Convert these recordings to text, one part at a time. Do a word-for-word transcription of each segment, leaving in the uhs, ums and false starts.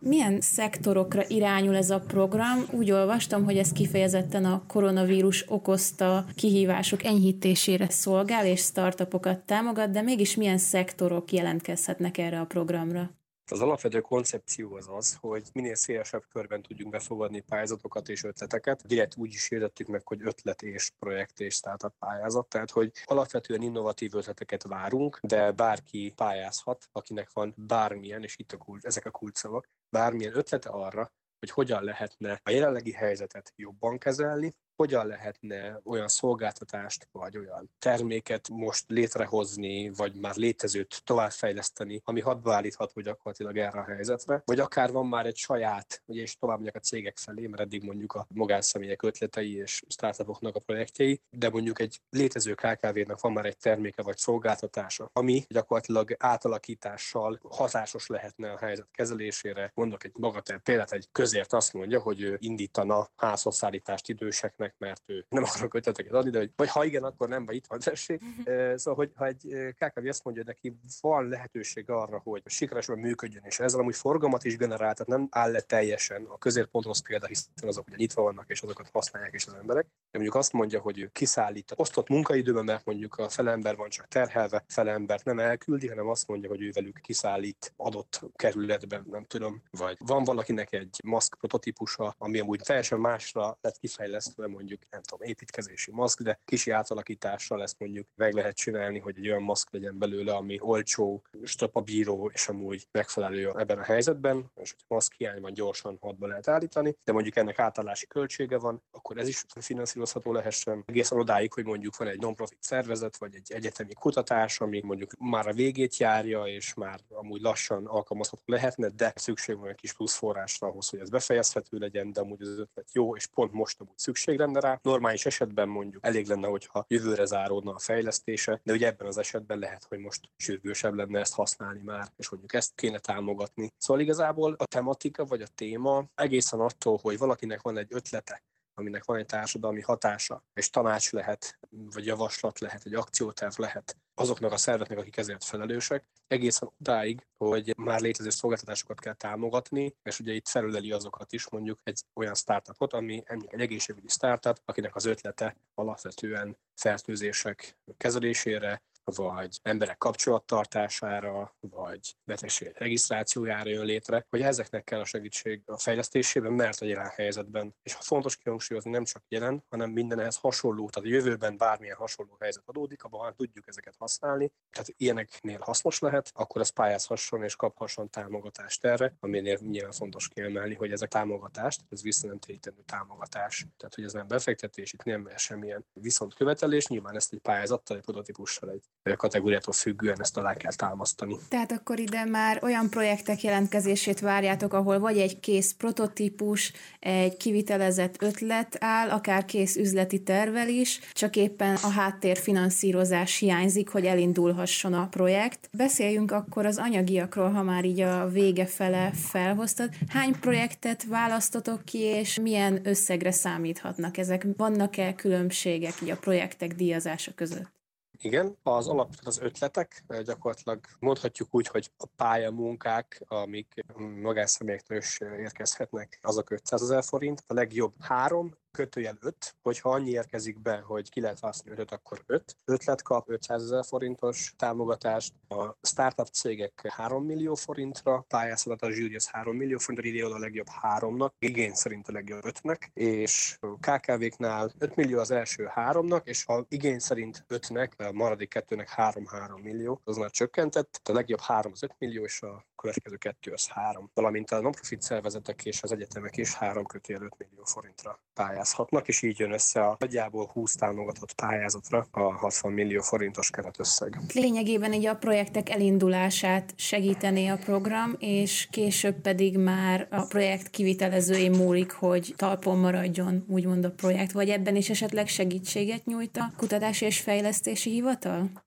Milyen szektorokra irányul ez a program? Úgy olvastam, hogy ez kifejezetten a koronavírus okozta kihívások enyhítésére szolgál és startupokat támogat, de mégis milyen szektorok jelentkezhetnek erre a programra? Az alapvető koncepció az az, hogy minél szélesebb körben tudjunk befogadni pályázatokat és ötleteket. Direkt úgy is hirdettük meg, hogy ötlet és projekt és startup pályázat, tehát hogy alapvetően innovatív ötleteket várunk, de bárki pályázhat, akinek van bármilyen, és itt a kulcs, ezek a kulcsszavak, bármilyen ötlete arra, hogy hogyan lehetne a jelenlegi helyzetet jobban kezelni, hogyan lehetne olyan szolgáltatást, vagy olyan terméket most létrehozni, vagy már létezőt továbbfejleszteni, ami hadba állítható gyakorlatilag erre a helyzetre, vagy akár van már egy saját, ugye és tovább mondjuk a cégek felé, mert eddig mondjuk a magánszemélyek ötletei és startupoknak a projektjei, de mondjuk egy létező ká ká vé-nek van már egy terméke vagy szolgáltatása, ami gyakorlatilag átalakítással hatásos lehetne a helyzet kezelésére. Mondok egy magatel példát, egy közért azt mondja, hogy ő indítana házhozszállítást időseknek, mert ő nem akarok ötleteket adni, de hogy, vagy ha igen, akkor nem, vagy itt van tessék. Szóval, hogy ha egy ká ká vé azt mondja, hogy neki van lehetőség arra, hogy sikeresen működjön, és ezzel amúgy forgalmat is generál, tehát nem áll le teljesen a közérponthoz példa, hiszen azok ugye nyitva vannak, és azokat használják is az emberek. De mondjuk azt mondja, hogy ő kiszállít osztott munkaidőben, mert mondjuk a felember van csak terhelve, felembert nem elküldi, hanem azt mondja, hogy ő velük kiszállít adott kerületben, nem tudom. Vagy van valakinek egy maszk prototípusa, ami amúgy teljesen másra lett kifejlesztve, mondjuk, nem tudom, építkezési maszk, de kisi átalakítással ezt mondjuk meg lehet csinálni, hogy egy olyan maszk legyen belőle, ami olcsó, strapabíró, és amúgy megfelelő ebben a helyzetben, és hogyha maszk hiány van, gyorsan hadba lehet állítani, de mondjuk ennek átállási költsége van, akkor ez is finanszírozható lehessen. Egészen odáig, hogy mondjuk van egy non-profit szervezet, vagy egy egyetemi kutatás, ami mondjuk már a végét járja, és már amúgy lassan alkalmazható lehetne, de szükség van egy kis plusz forrásra ahhoz, hogy ez befejezhető legyen, de amúgy az ötlet jó, és pont most amúgy szükség lenne rá. Normális esetben mondjuk elég lenne, hogyha jövőre záródna a fejlesztése, de ugye ebben az esetben lehet, hogy most sürgősebb lenne ezt használni már, és mondjuk ezt kéne támogatni. Szóval igazából a tematika vagy a téma egészen attól, hogy valakinek van egy ötlete, aminek van egy társadalmi hatása, és tanács lehet, vagy javaslat lehet, egy akcióterv lehet azoknak a szerveknek, akik ezért felelősek, egészen odáig, hogy már létező szolgáltatásokat kell támogatni, és ugye itt felüleli azokat is, mondjuk egy olyan startupot, ami egy egészségügyi startup, akinek az ötlete alapvetően fertőzések kezelésére, vagy emberek kapcsolattartására, vagy betegség regisztrációjára jön létre, hogy ezeknek kell a segítség a fejlesztésében, mert a jelen helyzetben. És fontos kihangsúlyozni, nem csak jelen, hanem mindenhez hasonló, tehát a jövőben bármilyen hasonló helyzet adódik, abban tudjuk ezeket használni. Tehát ilyeneknél hasznos lehet, akkor ez pályázhasson és kaphasson támogatást erre, aminél nyilván fontos kiemelni, hogy ezek támogatást, ez visszanemtérítendő támogatás. Tehát, hogy ez nem befektetés, itt nem semmilyen viszont követelés, nyilván ezt egy pályázattal, egy prototípussal, egy kategóriától függően ezt alá kell támasztani. Tehát akkor ide már olyan projektek jelentkezését várjátok, ahol vagy egy kész prototípus, egy kivitelezett ötlet áll, akár kész üzleti tervvel is, csak éppen a háttérfinanszírozás hiányzik, hogy elindulhasson a projekt. Beszéljünk akkor az anyagiakról, ha már így a vége fele felhoztad. Hány projektet választotok ki, és milyen összegre számíthatnak ezek? Vannak-e különbségek így a projektek díjazása között? Igen, az alapvetően az ötletek, gyakorlatilag mondhatjuk úgy, hogy a pályamunkák, amik magánszemélyektől is érkezhetnek, azok ötszázezer forint, a legjobb három, kötőjel öt, hogyha annyi érkezik be, hogy ki lehet választani ötöt, akkor öt. Ötlet kap ötszázezer forintos támogatást, a startup cégek három millió forintra, pályázhat a zsűri az három millió forintra, ide oda a legjobb háromnak, igény szerint a legjobb ötnek, és ká ká véknál öt millió az első háromnak, és ha igény szerint ötnek, a maradék kettőnek három-három millió, az már csökkentett, tehát a legjobb három az öt millió, és a következő kettő az három. Valamint a non-profit szervezetek és az egyetemek is három kötőjel öt millió forintra pályázhatnak, és így jön össze a nagyjából húsz támogatott pályázatra a hatvan millió forintos keretösszeg. Lényegében így a projektek elindulását segítené a program, és később pedig már a projekt kivitelezői múlik, hogy talpon maradjon, úgymond a projekt, vagy ebben is esetleg segítséget nyújt a Kutatási és Fejlesztési Hivatal?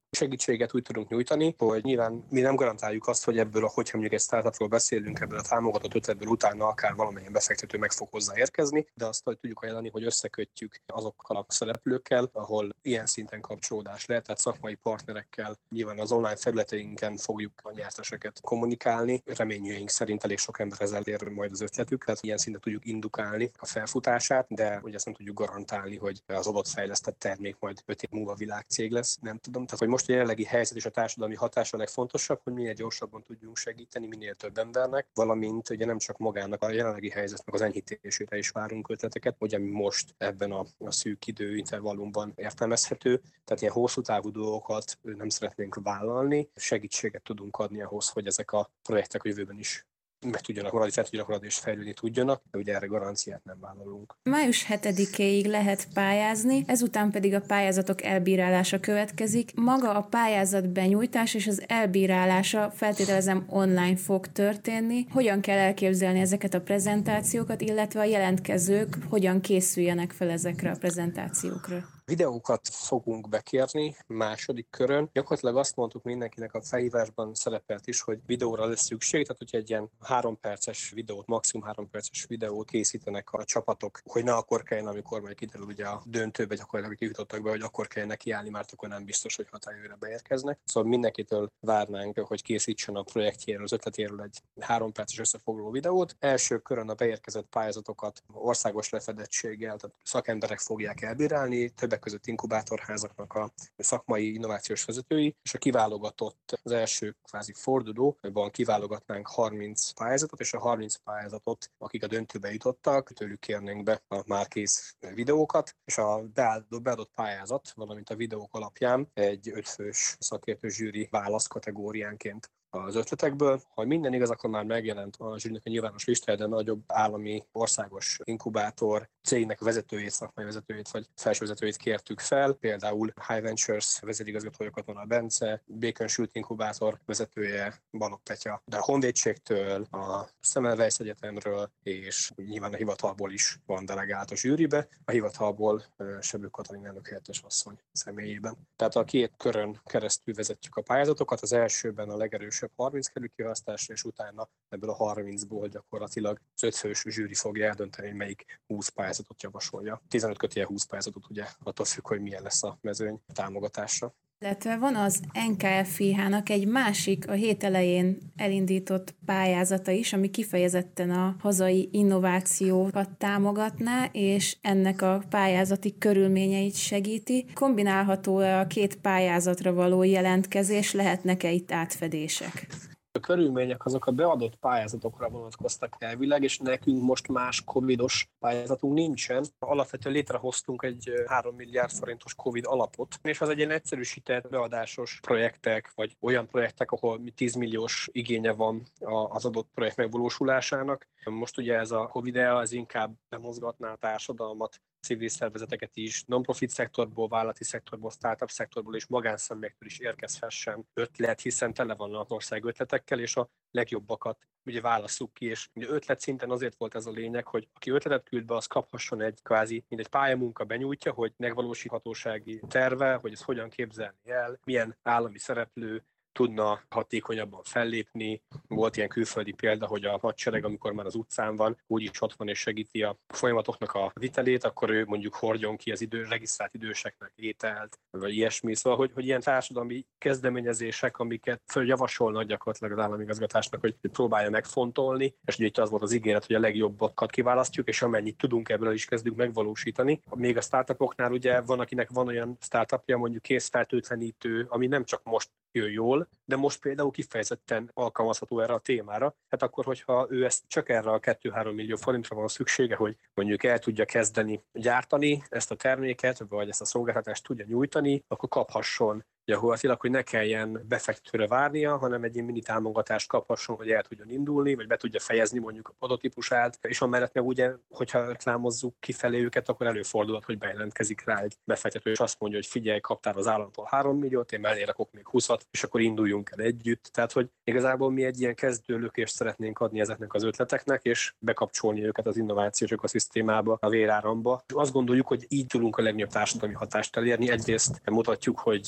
Segítséget úgy tudunk nyújtani, hogy nyilván mi nem garantáljuk azt, hogy ebből, hogyha mondjuk egy startupról beszélünk, ebből a támogatott ötletből utána akár valamilyen befektető meg fog hozzá érkezni, de azt hogy tudjuk ajánlani, hogy összekötjük azokkal a szereplőkkel, ahol ilyen szinten kapcsolódás lehet, tehát szakmai partnerekkel, nyilván az online felületeinken fogjuk a nyerteseket kommunikálni. Reményeink szerint elég sok ember ezzel ér majd az ötletük, tehát ilyen szinten tudjuk indukálni a felfutását, de ugye ezt nem tudjuk garantálni, hogy az adott fejlesztett termék majd öt év múlva világcég lesz. Nem tudom, tehát hogy most a jelenlegi helyzet és a társadalmi hatás a legfontosabb, hogy minél gyorsabban tudjunk segíteni minél több embernek, valamint ugye nem csak magának a jelenlegi helyzetnek az enyhítésére is várunk ötleteket, hogy ami most ebben a, a szűk időintervallumban értelmezhető, tehát ilyen hosszú távú dolgokat nem szeretnénk vállalni, segítséget tudunk adni ahhoz, hogy ezek a projektek a jövőben is meg tudjanak maradni, fel tudjanak maradni és fejlődni tudjanak, de ugye erre garanciát nem vállalunk. május hetedikéig lehet pályázni, ezután pedig a pályázatok elbírálása következik. Maga a pályázat benyújtás és az elbírálása feltételezem online fog történni. Hogyan kell elképzelni ezeket a prezentációkat, illetve a jelentkezők hogyan készüljenek fel ezekre a prezentációkra? Videókat fogunk bekérni második körön. Gyakorlatilag azt mondtuk mindenkinek, a felhívásban szerepelt is, hogy videóra lesz szükség, tehát hogyha egy ilyen három perces videót, maximum három perces videót készítenek a csapatok, hogy ne akkor kelljen, amikor majd kiderül ugye a döntőbe, gyakorlatilag kijutottak be, hogy akkor kelljen nekiállni, mert akkor nem biztos, hogy határidőre beérkeznek. Szóval mindenkitől várnánk, hogy készítsen a projektjéről, az ötletéről egy három perces összefoglaló videót. Első körön a beérkezett pályázatokat országos lefedettséggel, tehát szakemberek fogják elbírálni, többek között inkubátorházaknak a szakmai innovációs vezetői, és a kiválogatott, az első kvázi fordulóban kiválogatnánk harminc pályázatot, és a harminc pályázatot, akik a döntőbe jutottak, tőlük kérnénk be a már kész videókat, és a beadott pályázat, valamint a videók alapján egy ötfős szakértő zsűri válasz kategóriánként az ötletekből. Ha minden igaz, akkor már megjelent a zsűrinek a nyilvános listája, de nagyobb állami országos inkubátor cégnek vezetőjét, szakmai vezetőjét vagy felsővezetőjét kértük fel. Például High Ventures vezérigazgatója Katona Bence, Bacon Sült inkubátor vezetője Balogh Petya, de a Honvédségtől, a Semmelweis Egyetemről, és nyilván a hivatalból is van delegált a zsűribe. A hivatalból Sebő Katalin elnök helyettes asszony személyében. Tehát a két körön keresztül vezetjük a pályázatokat. Az elsőben a legerősebb harminc kerül kiválasztásra, és utána ebből a harmincból gyakorlatilag az ötfős zsűri fogja eldönteni, hogy melyik húsz pályázatot javasolja. tizenöt kötélye húsz pályázatot, ugye attól függ, hogy milyen lesz a mezőny támogatásra. Illetve van az en ká ef i há-nak egy másik, a hét elején elindított pályázata is, ami kifejezetten a hazai innovációkat támogatná, és ennek a pályázati körülményeit segíti. Kombinálható-e a két pályázatra való jelentkezés, lehetnek-e itt átfedések? A körülmények azok a beadott pályázatokra vonatkoztak elvileg, és nekünk most más covidos pályázatunk nincsen. Alapvetően létrehoztunk egy három milliárd forintos covid alapot, és az egy ilyen egyszerűsített beadásos projektek, vagy olyan projektek, ahol tíz milliós igénye van az adott projekt megvalósulásának. Most ugye ez a covid ez inkább bemozgatná a társadalmat, civil szervezeteket is, non-profit szektorból, vállalati szektorból, startup szektorból és magánszemélyektől is érkezhessen ötlet, hiszen tele van az ország ötletekkel, és a legjobbakat ugye válasszuk ki, és ugye ötlet szinten azért volt ez a lényeg, hogy aki ötletet küld be, az kaphasson egy kvázi, mint egy pályamunka benyújtja, hogy megvalósíthatósági terve, hogy ezt hogyan képzelni el, milyen állami szereplő tudna hatékonyabban fellépni. Volt ilyen külföldi példa, hogy a hadsereg, amikor már az utcán van, úgyis ott van és segíti a folyamatoknak a vitelét, akkor ő mondjuk hordjon ki az idő, regisztrált időseknek ételt, vagy ilyesmi. Szóval, hogy, hogy ilyen társadalmi kezdeményezések, amiket följavasolnak gyakorlatilag az államigazgatásnak, hogy próbálja megfontolni, és ugye itt az volt az ígéret, hogy a legjobbakat kiválasztjuk, és amennyit tudunk, ebből is kezdünk megvalósítani. Még a startupoknál ugye van, akinek van olyan startupja, mondjuk készfertőtlenítő, ami nem csak most jön jól, de most például kifejezetten alkalmazható erre a témára. Hát akkor, hogyha ő ezt csak erre a kettő-három millió forintra van szüksége, hogy mondjuk el tudja kezdeni gyártani ezt a terméket, vagy ezt a szolgáltatást tudja nyújtani, akkor kaphasson gyakorlatilag, hogy ne kelljen befektetőre várnia, hanem egy ilyen mini támogatást kaphasson, hogy el tudjon indulni, vagy be tudja fejezni mondjuk a prototípusát, és amellett meg ugye, hogyha reklámozzuk kifelé őket, akkor előfordulhat, hogy bejelentkezik rá egy befektető, és azt mondja, hogy figyelj, kaptál az államtól három milliót, én mellé rakok még húszat, és akkor induljunk el együtt. Tehát, hogy igazából mi egy ilyen kezdőlökést szeretnénk adni ezeknek az ötleteknek, és bekapcsolni őket az innovációs ökoszisztémába, a véráramba. Azt gondoljuk, hogy így tudunk a legnagyobb társadalmi hatást elérni. Egyrészt mutatjuk, hogy nem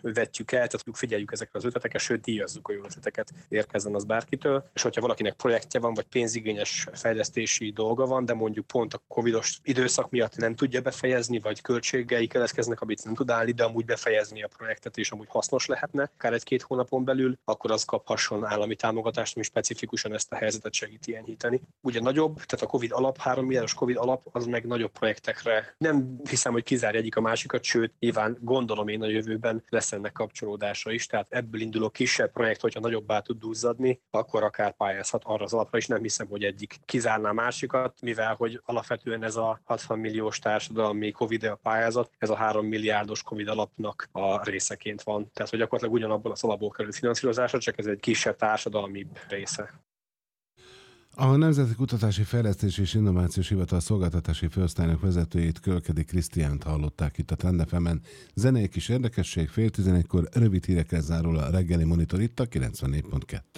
vetjük el, tehát figyeljük ezekre az ötleteket, sőt díjazzuk a jó ötleteket, érkezzen az bárkitől. És hogyha valakinek projektje van, vagy pénzigényes fejlesztési dolga van, de mondjuk pont a covidos időszak miatt nem tudja befejezni, vagy költségei keletkeznek, amit nem tud állni, de amúgy befejezni a projektet, és amúgy hasznos lehetne, akár egy-két hónapon belül, akkor az kaphasson állami támogatást, ami specifikusan ezt a helyzetet segíti enyhíteni. Ugye nagyobb, tehát a Covid alap, három milliárdos Covid alap, az meg nagyobb projektekre. Nem hiszem, hogy kizárja egyik a másikat, sőt, nyilván gondolom én a jövőben lesz ennek kapcsolódása is, tehát ebből induló kisebb projekt, hogyha nagyobbá tud duzzadni, akkor akár pályázhat arra az alapra is. Nem hiszem, hogy egyik kizárná a másikat, mivel hogy alapvetően ez a hatvan milliós társadalmi Covid a pályázat, ez a három milliárdos Covid alapnak a részeként van. Tehát, hogy gyakorlatilag ugyanabból az alapból kerül finanszírozásra, csak ez egy kisebb társadalmi része. A Nemzeti Kutatási Fejlesztési és Innovációs Hivatal szolgáltatási főosztálynak vezetőjét, Kölkedi Krisztiánt hallották itt a Trend ef emen. Zenei kis érdekesség, fél tizenegykor rövid hírekkel zárul a reggeli monitor itt a kilencvennégy pont kettő.